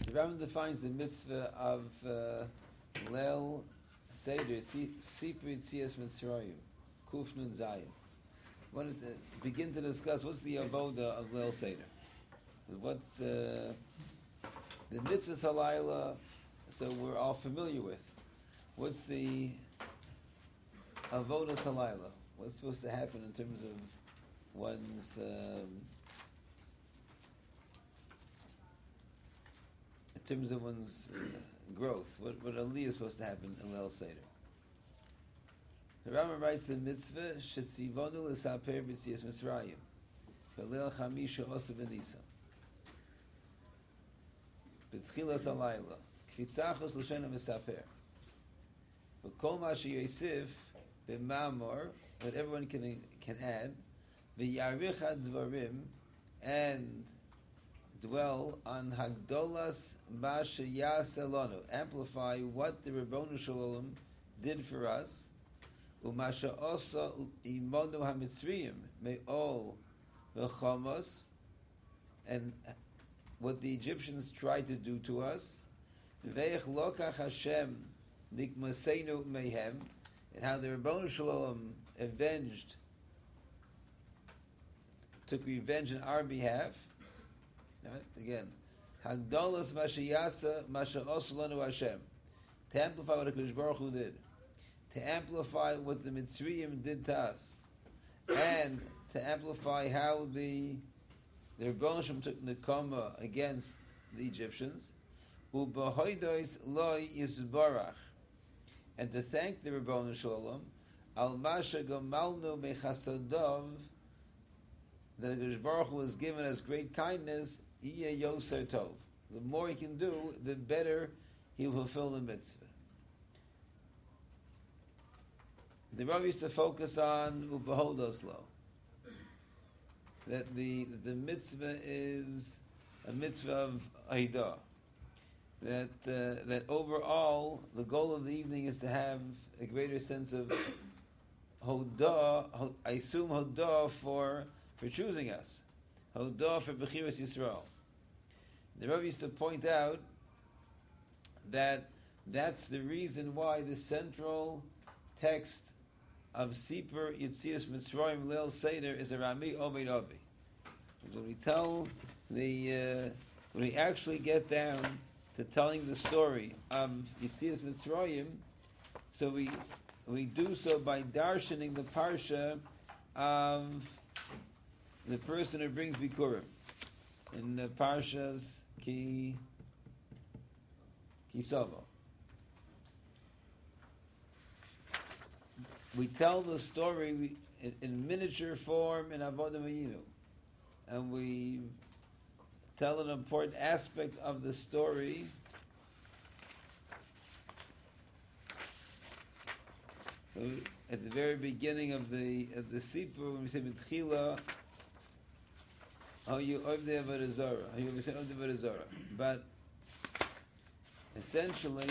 The Rambam defines the mitzvah of Leil Seder, Sipur Yitzias Mitzrayim, Kuf Nun Zayin. I wanted to begin to discuss what's the avoda of Leil Seder. What's the mitzvah halayla, so we're all familiar with. What's the avoda halayla? What's supposed to happen in terms of one's growth? What aliyah is supposed to happen in Leil Seder? The Rambam writes the mitzvah shetzivonu l'saper b'tzias Mitzrayim v'leil chamisha osa b'nisa b'tchilas halayla kfitzachos l'shen ha'mesaper v'kol ma she'yosif b'mamor, what everyone can add, v'yarich ha'dvarim, and dwell on hagdolas ma sheyaseh lanu, amplify what the Ribono Shel Olam did for us, u'ma she'osa imonu ha'mitzriyim me'ol v'chamos, and what the Egyptians tried to do to us, v'eich lokach Hashem nikmaseinu mehem, and how the Ribono Shel Olam took revenge on our behalf. Right? Again, Hagdolas Mashiyasa Masha'os Lanu Hashem, to amplify what HaKadosh Baruch Hu did, to amplify what the Mitzrayim did to us, and to amplify how the Ribono Shel Olam took Nekoma against the Egyptians, U'bahoidos Loi Yisbarach, and to thank the Ribono Shel Olam al masha gamalnu mechasadov, that HaKadosh Baruch Hu has given us great kindness. Yiyeh yoser tov, the more he can do, the better he will fulfill the mitzvah. The Rav used to focus on ubahodos lo, that the mitzvah is a mitzvah of aidah. That overall, the goal of the evening is to have a greater sense of hodah, I assume hodah for choosing us, hodah for Bechiras Yisrael. The Rebbe used to point out that that's the reason why the central text of Sipur Yitzias Mitzrayim Leil Seder is a Rami Ovid Avi. When we actually get down to telling the story of Yitzias Mitzrayim, so we do so by darshaning the parsha of the person who brings Bikurim in the parshas Ki Savo. We tell the story in miniature form in Avodah Mayinu, and we tell an important aspect of the story at the very beginning of the Sipur, when we say Mitchila, how you Ovdei Avodah Zarah, how you say Ovdei Avodah Zarah. But essentially,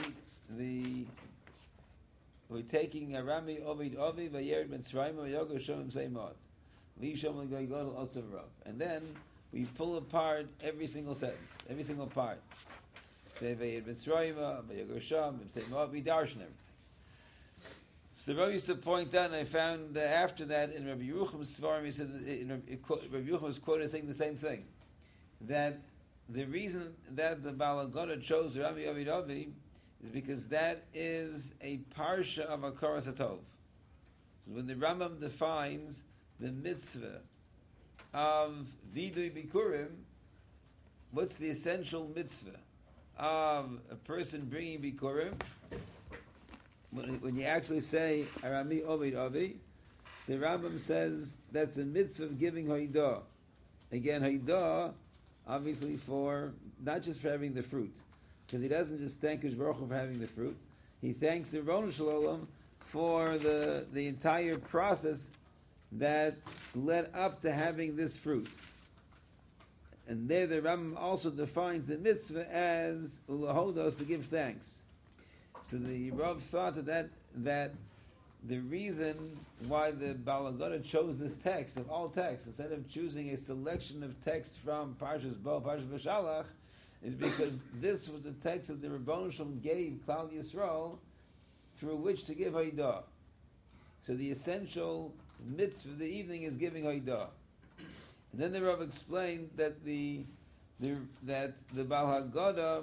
we're taking Arami Ovid Ovi Vayered Mitzrayim Vayogo Shomim Seimot Vishom Goygodol Otzav Rav, and then we pull apart every single sentence, every single part. Say Vayered Mitzrayim Vayogo Shomim Seimot. We darshan everything. So the Rav used to point out, and I found after that in Rabbi Yerucham's Svarim, he said Rabbi Yerucham was quoted saying the same thing, that the reason that the Baal HaGoda chose Rami Ovid Avi is because that is a parsha of Hakaras HaTov. So when the Rambam defines the mitzvah of Vidui Bikurim, what's the essential mitzvah of a person bringing Bikurim? When you actually say Arami Ovid Avi, the Rambam says that's a mitzvah of giving Haidah. Again, Haidah, obviously for not just for having the fruit, because he doesn't just thank His Baruch Hu for having the fruit. He thanks the Ribono Shel Olam for the entire process that led up to having this fruit. And there the Rambam also defines the mitzvah as ulahodos, to give thanks. So the Rav thought that the reason why the Baal HaGoda chose this text of all texts instead of choosing a selection of texts from Parshas Bo, Parshas V'Shalach, is because this was the text that the Rebbeinu Shalom gave Klal Yisrael through which to give Haidah. So the essential mitzvah of the evening is giving Haidah. And then the Rav explained that the Baal HaGoda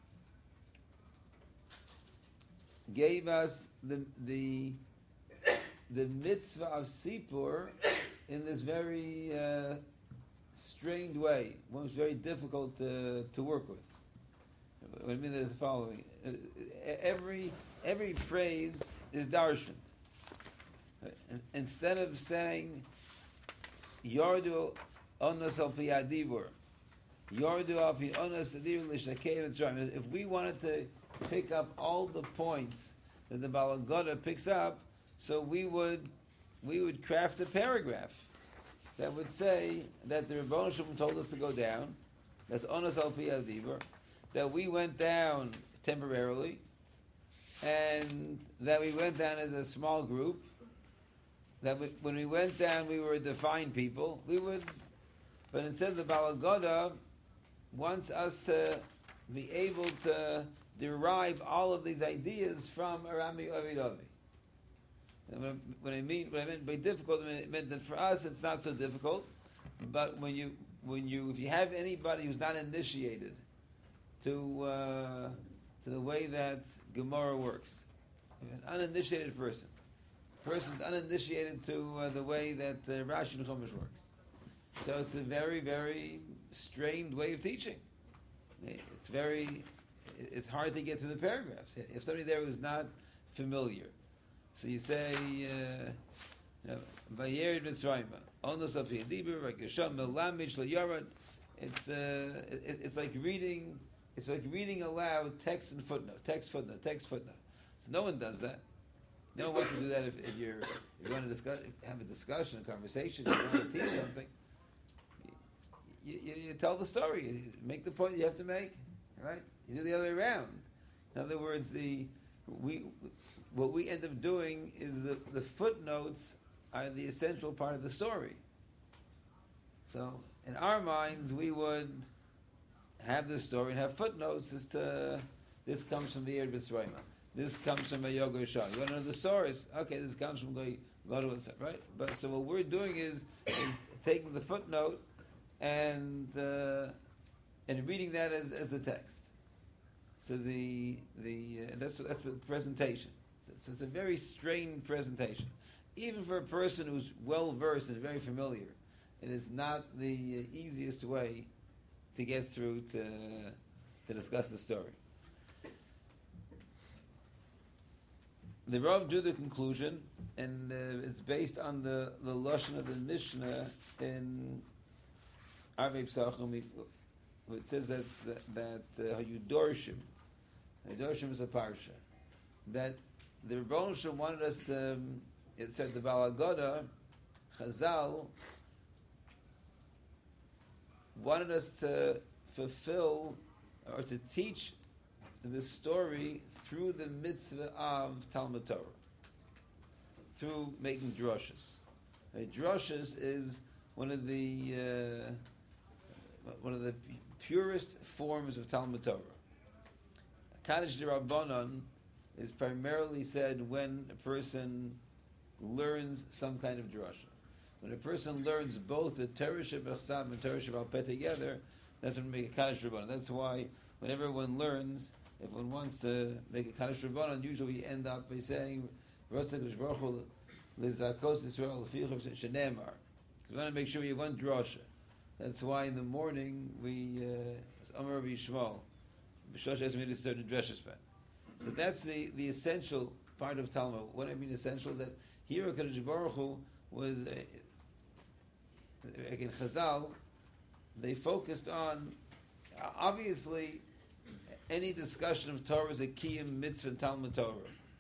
gave us the mitzvah of Sipur in this very strained way. One was very difficult to work with. What I mean is the following: every phrase is darshan. Instead of saying Yardu onos al pi adibur, Yardu al pi onos adibur l'shakev etzrayim. If we wanted to pick up all the points that the Baal HaGoda picks up, so we would craft a paragraph that would say that the Rebbeinu Shalom told us to go down. That's onos al pi adibur. That we went down temporarily, and that we went down as a small group. That when we went down, we were a defined people. But instead, the Baal HaGoda wants us to be able to derive all of these ideas from Arami Ovid Ovi. What I meant by difficult, it meant that for us it's not so difficult. But if you have anybody who's not initiated to the way that Gemara works, an uninitiated person's uninitiated to the way that Rashi and Chumash works. So it's a very, very strained way of teaching. It's hard to get through the paragraphs. If somebody there who's not familiar, so you say, Vayered Mitzrayim, Onos al pi adibur, Vakasham melamid shel yarad. It's like reading. It's like reading aloud text and footnote, text footnote. So no one does that. No one wants to do that if you want to have a discussion, a conversation, you want to teach something. You tell the story, you make the point you have to make, right? You do the other way around. In other words, what we end up doing is the footnotes are the essential part of the story. So in our minds, we would have this story and have footnotes as to this comes from the Ered B'Tzrayim. This comes from a Yoga Shah. You want to know the source? Okay, this comes from Go to right? But so what we're doing is taking the footnote and reading that as the text. So that's the presentation. So it's a very strained presentation. Even for a person who's well versed and very familiar, it is not the easiest way to get through to discuss the story. The Rav drew the conclusion, and it's based on the lashon of the Mishnah in Arvei Psachim. It says that Hayudorshim is a parsha. That the Rebbeinu Shalom wanted us to. It said the Baal HaGoda, Chazal, wanted us to fulfill or to teach this story through the mitzvah of Talmud Torah, through making drushes. Drushes is one of the purest forms of Talmud Torah. Kaddish D'Rabbanan is primarily said when a person learns some kind of drusha. When a person learns both the Torah Shebechsav and Torah Shebal Peh together, that's when we make a Kaddish Rabbanan. That's why whenever one learns, if one wants to make a Kaddish Rabbanan, usually we end up by saying, Rostak Baruch Hu Lizakos Yisrael Lefichav Shenemar. We want to make sure we have one drasha. That's why in the morning we Amar Rabbi Yishmael, B'Shosh Esmei to start a drasha span. So that's the essential part of Talmud. What I mean essential, that here HaKadosh Baruch Hu was, in Chazal, they focused on, obviously, any discussion of Torah is a kiyum mitzvah Talmud Torah.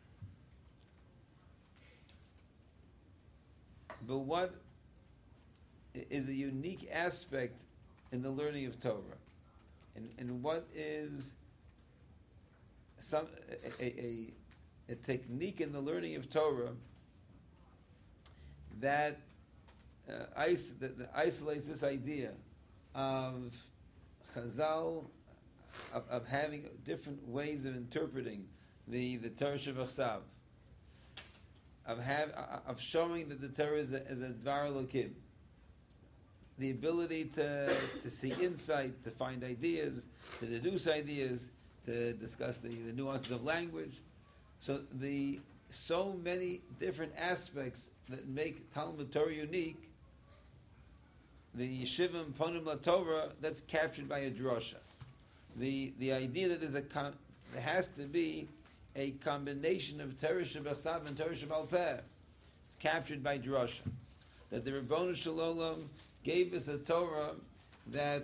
But what is a unique aspect in the learning of Torah? And what is a technique in the learning of Torah that that isolates this idea of Chazal, of having different ways of interpreting the Torah Shebachsav, of showing that the Torah is a Dvar Elokim, the ability to see insight, to find ideas, to deduce ideas, to discuss the nuances of language. So many different aspects that make Talmud Torah unique. The Yeshivim Ponim LaTorah, that's captured by a drosha. The idea that there has to be a combination of Torah Shebachsav and Torah Shebal Peh, captured by drosha. That the Ribono Shel Olam gave us a Torah that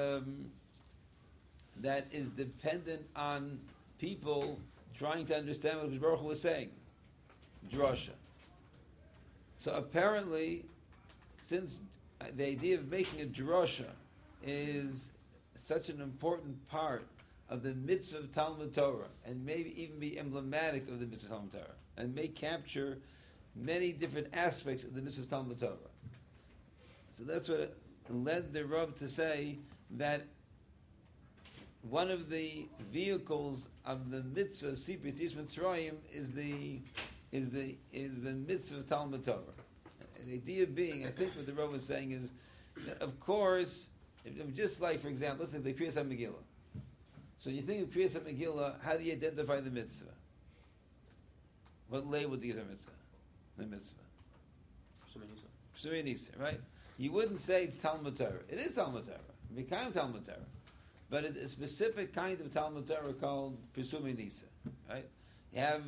is dependent on people trying to understand what Hakadosh Baruch Hu was saying. Drosha. So apparently, since the idea of making a drosha is such an important part of the mitzvah of Talmud Torah, and maybe even be emblematic of the mitzvah of Talmud Torah, and may capture many different aspects of the mitzvah of Talmud Torah. So that's what led the Rav to say that one of the vehicles of the mitzvah of Sipur Yetzias Mitzrayim is the mitzvah of Talmud Torah. The idea being, I think what the Rav was saying is that, of course, just like, for example, let's say the Kriyas HaMegillah. So you think of Kriyas HaMegillah, how do you identify the mitzvah? What label do you give the mitzvah? Psumei Nisa, right? You wouldn't say it's Talmud Torah. It is Talmud Torah. It became Talmud Torah. But it's a specific kind of Talmud Torah called Psumei Nisa, right? You have...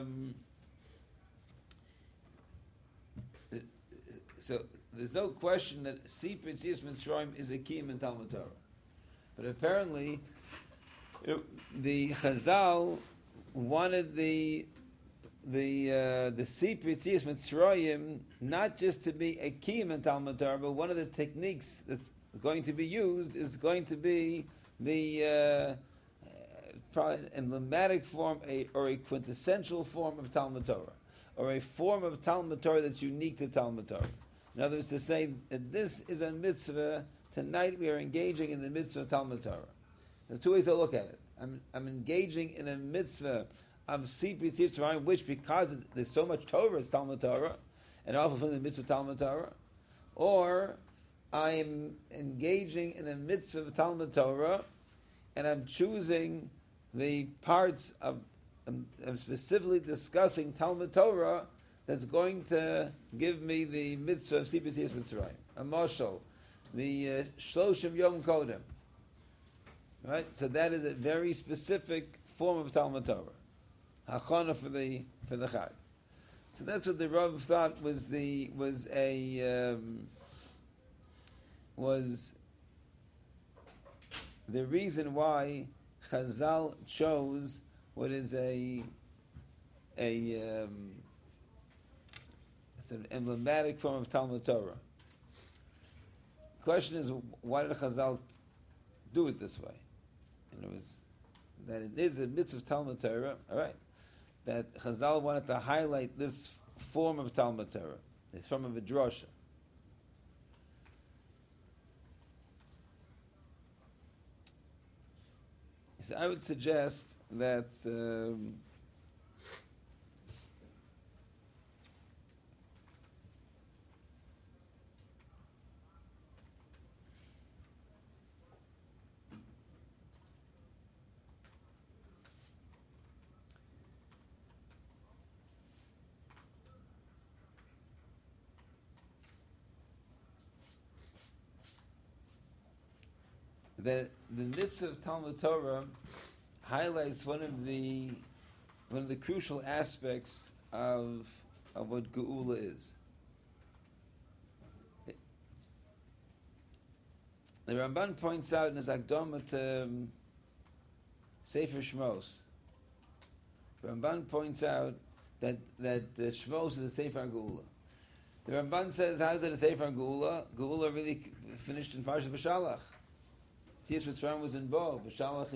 so there's no question that Sipur Yetzias Mitzrayim is a kiyum in Talmud Torah. But apparently, the Chazal wanted the Sipur Yetzias Mitzrayim not just to be a kiyum in Talmud Torah, but one of the techniques that's going to be used is going to be the probably emblematic form or a quintessential form of Talmud Torah, or a form of Talmud Torah that's unique to Talmud Torah. In other words, to say that this is a mitzvah, tonight we are engaging in the mitzvah of Talmud Torah. There's two ways to look at it. I'm engaging in a mitzvah of Sipur Yetzias Mitzrayim, which because there's so much Torah, it's Talmud Torah, and also from the mitzvah of Talmud Torah. Or I'm engaging in a mitzvah of Talmud Torah, and I'm choosing the parts of, I'm specifically discussing Talmud Torah that's going to give me the mitzvah of Sipur Yetzias Mitzrayim. A mashal, the Shloshim Yom Kodem. Right? So that is a very specific form of Talmud Torah. Hachana for the Chag. So that's what the Rav thought was the reason why Chazal chose what is it's an emblematic form of Talmud Torah. The question is, why did Chazal do it this way? And it was that it is a mitzvah of Talmud Torah, all right, that Chazal wanted to highlight this form of Talmud Torah, this form of a drosha. So I would suggest that the mitzvah of Talmud Torah highlights one of the crucial aspects of what Geula is. The Ramban points out in his Akdama to Sefer Shmos. Ramban points out that Shmos is a Sefer Geula. The Ramban says, how is it a Sefer Geula? Geula really finished in Parshat V'Shalach. Yetzias Mitzrayim was in Bo. V'Shalach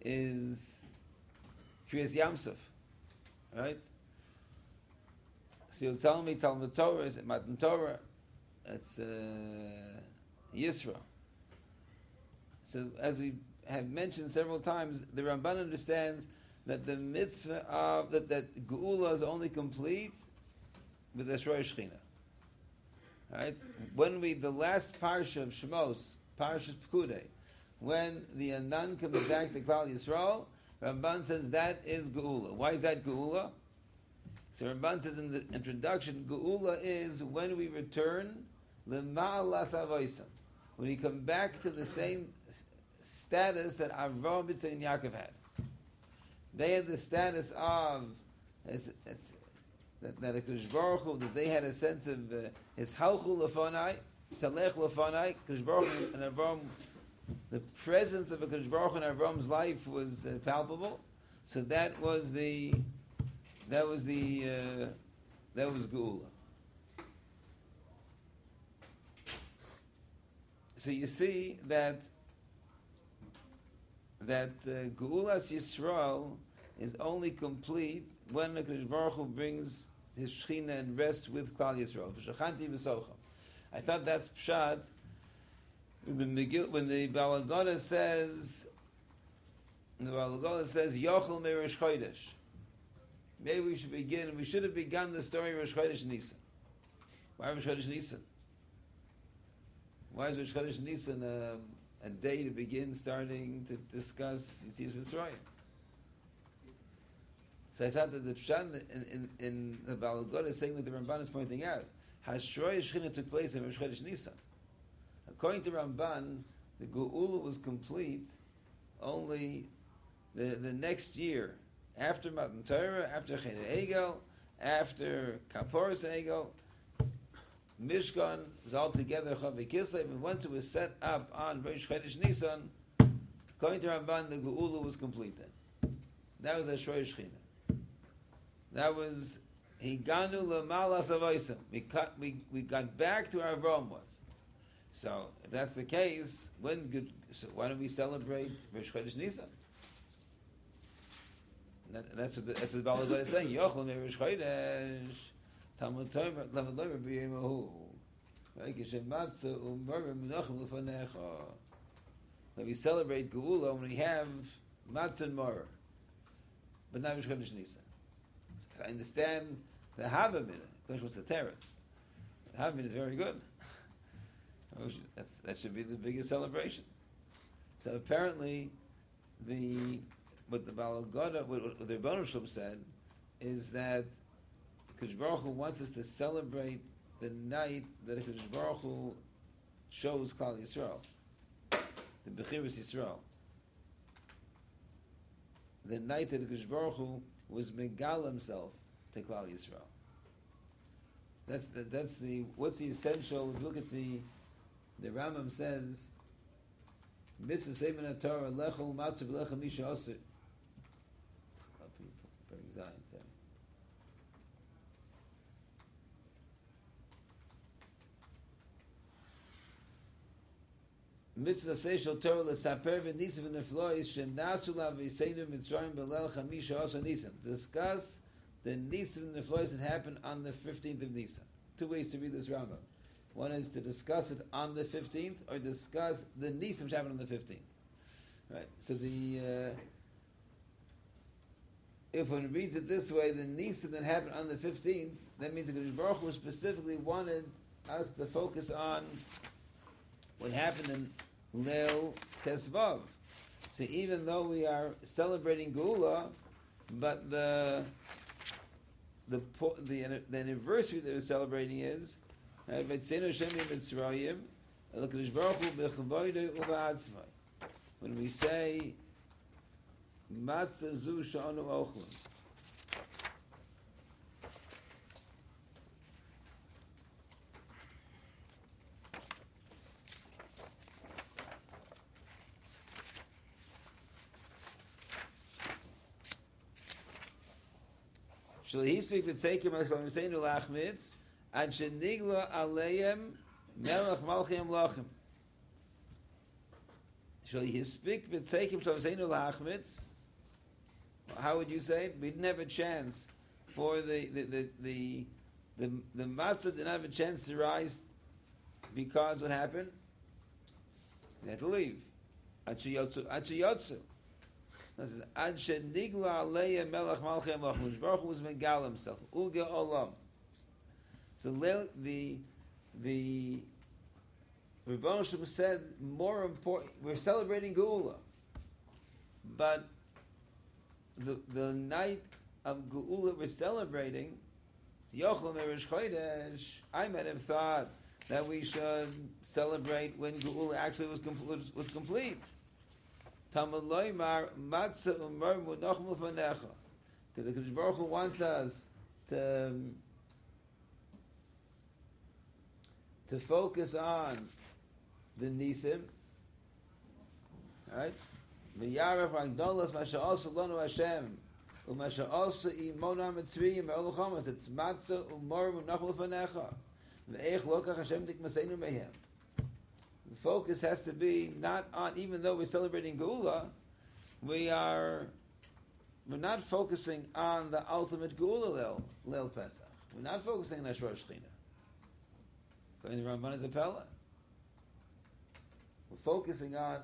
is Kriyas Yamsuf, right? So you'll tell me Talmud Torah, is it Matan Torah? It's Yisra. So as we have mentioned several times, the Ramban understands that the mitzvah of that Geula is only complete with Esroi Shechina. Right? When the last parsha of Shemos, Parshas Pekudei, when the Anan comes back to Klal Yisrael, Ramban says that is Geula. Why is that Geula? So Ramban says in the introduction, Geula is when we return L'ma'al Lasavoisam, when we come back to the same status that Avraham, Yitzchak, and Yaakov had. They had the status of that HaKadosh Baruch Hu, that they had a sense of his halchu lefonai, salech lefonai, HaKadosh Baruch Hu and Avraham, the presence of HaKadosh Baruch Hu in Avraham's life was palpable. So that was Geula. So you see that Geulas Yisrael is only complete when the HaKadosh Baruch Hu brings his Shechina and rests with Klal Yisrael. V'shachanti v'socha. I thought that's pshat when the Baal HaGoda says, Yochel me Rosh Chodesh. Maybe we should have begun the story of Rosh Chodesh Nisan. Why Rosh Chodesh Nisan? Why is Rosh Chodesh Nisan a day to begin starting to discuss Yetzias Mitzrayim? So I thought that the pshat in the Baal HaGoda is saying what the Ramban is pointing out. Hashroi Shechina took place in Rosh Chodesh Nisan. According to Ramban, the Geula was complete only the next year, after Matan Torah, after Chen Egel, after Kaporos Egel. Mishkan was all together Chavei Kislev, and once it was set up on Rosh Chodesh Nisan, according to Ramban, the Geula was complete then. That was Hashroi Shechina. That was Higanu L'Malas Avoisam. We got back to where Avraham was. So if that's the case, so why don't we celebrate Rosh Chodesh Nisan? That's what the Baal HaGoda is saying. Yochel me Rosh Chodesh Talmud Torah Talmud Torah b'yemahu. Right? Kishem matzah u'merva menachem l'fanecha. When we celebrate Geula, when we have matzah and maror, but not Rosh Chodesh Nisan. I understand the Havamina. The question was the Teretz. The Havamina is very good. That should be the biggest celebration. So apparently, what the Baal HaGoda, what the Rebbeinu Shalom said, is that Kadosh Baruch Hu wants us to celebrate the night that Kadosh Baruch Hu shows Klal Yisrael, the Bechiras Yisrael. The night that Kadosh Baruch Hu was Megal himself to Klal Yisrael. What's the essential? If you look at the Rambam says, Mitzvah Seven Torah Lechol Matzav Lechem Misha Osir. Mitzvah Seishal Torah L'Saper V'Nisim V'Neflois Shenasu L'Aviseinu Mitzrayim B'Leil Chamisha Osa Nisim. Discuss the Nisim V'Neflois that happened on the 15th of Nisan. Two ways to read this Rambam. One is to discuss it on the 15th, or discuss the Nisim which happened on the 15th. Right. So if one reads it this way, the Nisim that happened on the 15th, that means that Kadosh Baruch Hu specifically wanted us to focus on what happened in Leil Tesvav. So even though we are celebrating Geula, but the anniversary that we're celebrating is when we say Matzah Zu Sha'anu Ochlim. Shall he speak with Tzekim Achlam Seinu Lachmitz and Shenigla Aleim Melech Malchim Lachim? Shall he speak with Tzekim Achlam Seinu Lachmitz? How would you say it? We didn't have a chance for the The matzah did not have a chance to rise because what happened? They had to leave. Ad sheyotzu. Ad shenigla aleya melech malchei hamachim. Baruch Hu was megal himself. Uge olam. So the Rebbeinu Shalom said more important. We're celebrating Geula, but the night of Geula we're celebrating. Yochel Merish Chodesh. I might have thought that we should celebrate when Geula actually was complete. Talmud Loimar Matzah Umar Munach Mufanecha. Because the Kodesh Baruch Hu wants us to focus on the Nisim, right? V'yarech v'agdolos masha osa lonu Hashem u'masha osa imona mitzviyim ve'oluchamas. It's matzah umor v'nachol fanecha ve'eich lokach Hashem tikmaseinu mehem. The focus has to be not on, even though we're celebrating Geula, we're not focusing on the ultimate Geula Leil Pesach. We're not focusing on Rosh Shechina. Going to Ramban is a Pella. We're focusing on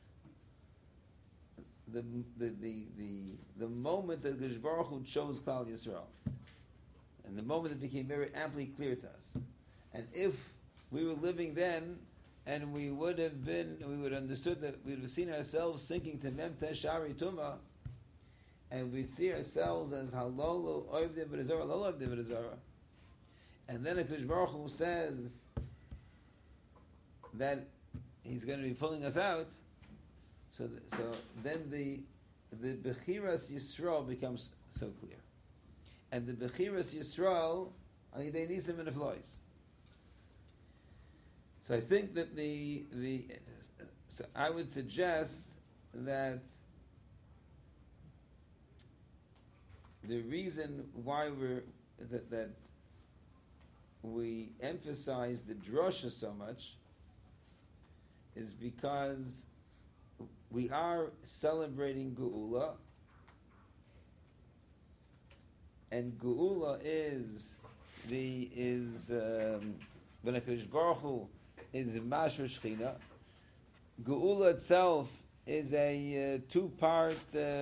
the moment that Gesh Baruch Hu chose Klal Yisrael, and the moment it became very amply clear to us. And if we were living then, and we would have understood that we would have seen ourselves sinking to Mem Shari Tuma, and we'd see ourselves as Halolu Oivdim B'Azara, Lolo Oivdim B'Azara, and then if Gesh Baruch Hu says that He's going to be pulling us out, so then the Bechiras Yisrael becomes so clear, and the Bechiras Yisrael are they Nisim and Neflois. So I think that so I would suggest that the reason why that we emphasize the drosha so much is because we are celebrating Geula, and Geula is when HaKadosh Baruch Hu is Mashra Shechina. Geula itself is a two-part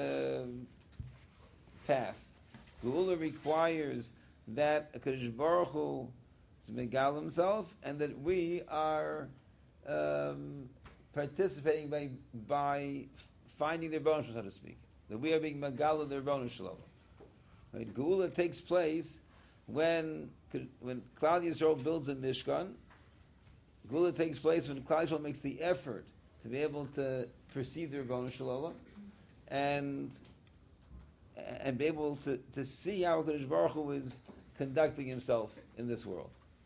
path. Geula requires that HaKadosh Baruch Hu is Megal himself, and that we are participating by finding the Rebbeinu Shalom, so to speak. That we are being Megal of the Rebbeinu Shalom. Right? Geula takes place when Klal Yisrael builds a Mishkan. Geula takes place when Klal Yisrael makes the effort to be able to perceive the Rebbeinu Shalom and be able to see how HaKadosh Baruch Hu is conducting himself in this world.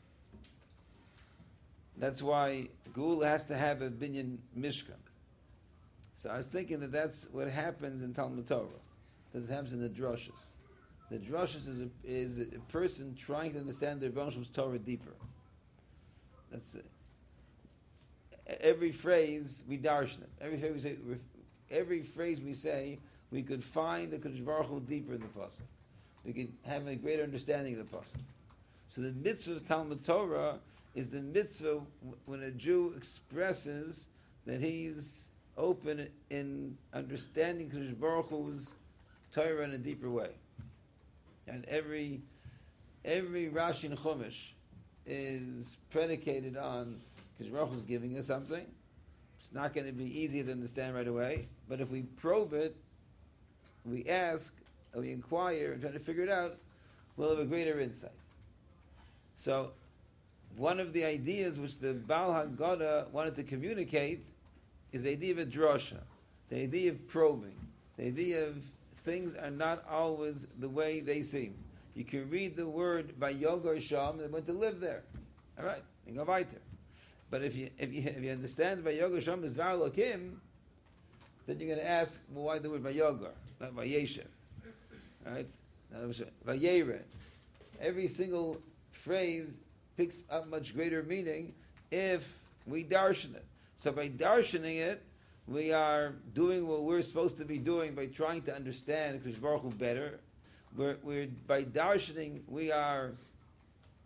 That's why Geula has to have a binyan Mishkan. So I was thinking that that's what happens in Talmud Torah, because it happens in the drushes. The drushes is a person trying to understand the Rebbeinu Shalom's Torah deeper. That's it. Every phrase we darshan it. Every phrase we say, we could find the Kodesh Baruch Hu deeper in the pasuk. We could have a greater understanding of the pasuk. So the mitzvah of Talmud Torah is the mitzvah when a Jew expresses that he's open in understanding Kodesh Baruch Hu's Torah in a deeper way. And every Rashi and Chumash is predicated on Kodesh Baruch Hu is giving us something. It's not going to be easy to understand right away, but if we probe it, we ask, or we inquire, and try to figure it out, we'll have a greater insight. So, one of the ideas which the Baal Haggadah wanted to communicate is the idea of a drasha, the idea of probing, the idea of things are not always the way they seem. You can read the word by Yogar Sham, they went to live there. All right, you go weiter. But if you understand by Yogar Sham is Dvar Elokim, then you're going to ask, well, why the word by Yogar, not by Yeshiv? All right, by Yere. Every single phrase picks up much greater meaning if we darshan it. So by darshaning it, we are doing what we're supposed to be doing by trying to understand Kodesh Baruch Hu better. We're by darshaning, we are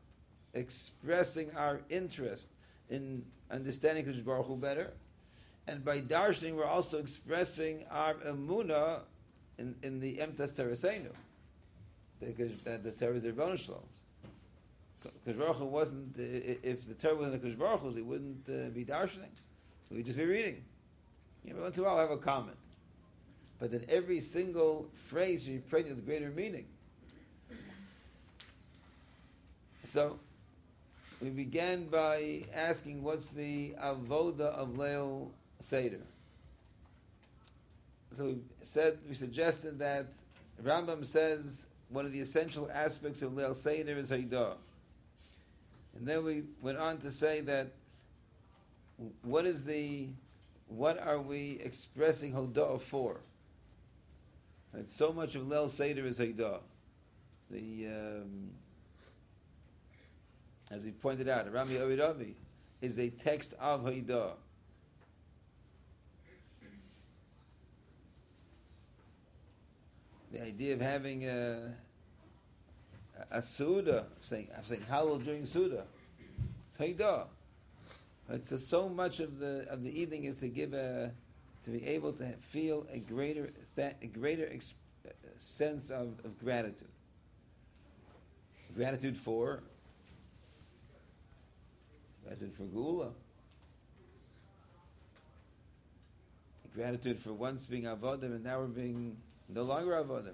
expressing our interest in understanding Kodesh Baruch Hu better, and by darshaning we're also expressing our emunah in the Emtas Tereseinu, that the Torah is the Rebbeinu Shalom. Kodesh Baruch Hu wasn't, if the Torah wasn't the Kodesh Baruch Hu, we wouldn't be darshaning. We'd just be reading. Once in a while we'll have a comment. But then every single phrase should be pregnant with greater meaning. So, we began by asking what's the avoda of Leil Seder. So we suggested that Rambam says one of the essential aspects of Leil Seder is Haidah. And then we went on to say that what are we expressing Hodah for? Right, so much of Leil Seder is Haidah. As we pointed out, Rami Ovid Avi is a text of Haidah. The idea of having a Suda, saying Hallel during Suda, it's Haidah. Right, so much of the evening is to give to be able to feel a greater sense of gratitude. Gratitude for Geula. Gratitude for once being Avodim and now we're being no longer Avodim.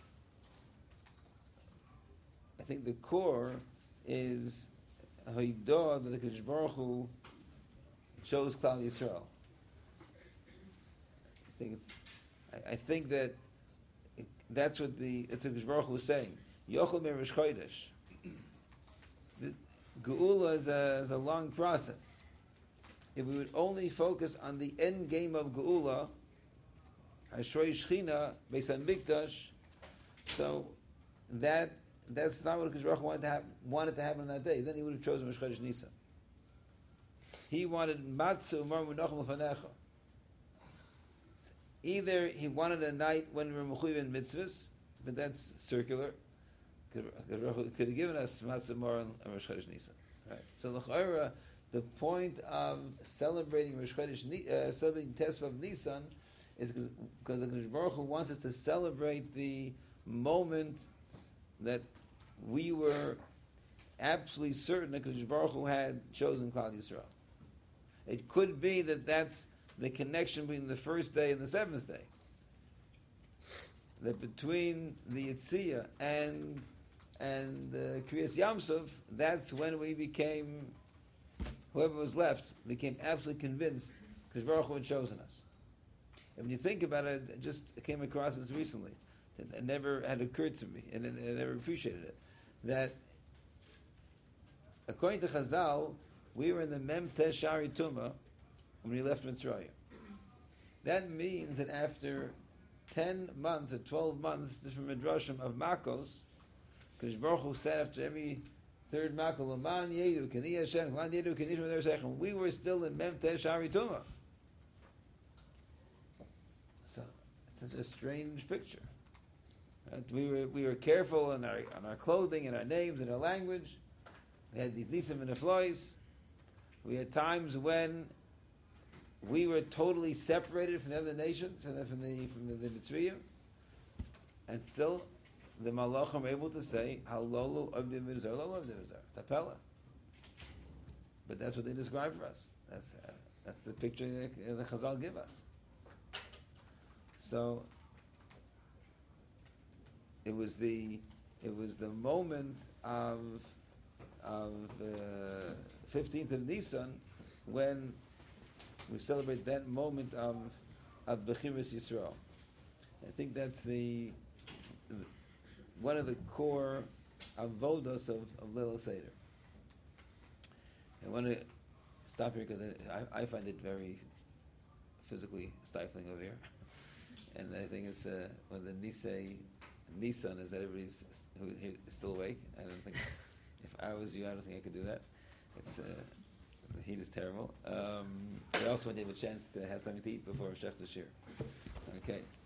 I think the core is Haidah that the Kodesh Baruch Hu chose Klal Yisrael. I think that's what the Kodesh Baruch Hu was saying. Yochel Merish Chodesh. Geula is a long process. If we would only focus on the end game of Geula, Hashrei Shechina, Beis HaMikdash, so that's not what Kodesh Baruch Hu wanted to happen on that day. Then he would have chosen Rosh Chodesh Nisan. He wanted Matzah Umar Munachim Lefanecha. Either he wanted a night when we were mechuyev in mitzvahs, but that's circular. Could have given us Matzah Umar and Rosh Chodesh Nisan. Right. So l'chayra, the point of celebrating Rosh Chodesh, celebrating Tesvav Nisan, is because the Kodesh Baruch Hu wants us to celebrate the moment that we were absolutely certain that Kodesh Baruch Hu had chosen Klal Yisrael. It could be that that's the connection between the first day and the seventh day. That between the Yitzhak and Kriyas Yamsov, that's when we became, whoever was left, became absolutely convinced because Baruch Hu had chosen us. And when you think about it, it just came across this recently. It never had occurred to me, and I never appreciated it. That according to Chazal, we were in the Mem Tesh Shari Tumah when we left Mitzrayim. That means that after 10 months or 12 months, different midrashim of Makos, because Baruch Hu said after every third Makos, L'man Yedu, K'ni Hashem, L'man Yedu, K'ni Hashem, we were still in Mem Tesh Shari Tumah. So, it's such a strange picture. Right? We were careful on our clothing and our names and our language. We had these nisim and neflois. We had times when we were totally separated from the other nations, from the Mitzrayim, and still the Malachim were able to say Halolu Avdim V'Zar, Halolu Avdim V'Zar, Tapela. But that's what they describe for us. That's the picture the Chazal give us. So it was the moment of 15th of Nisan when we celebrate that moment of Bechiras Yisrael. I think that's one of the core avodos of Leil Seder. I want to stop here because I find it very physically stifling over here, and I think it's when the Nisan is that everybody's who is still awake. I don't think if I was you, I don't think I could do that. It's the heat is terrible. I also want to have a chance to have something to eat before Shech Shir. Okay.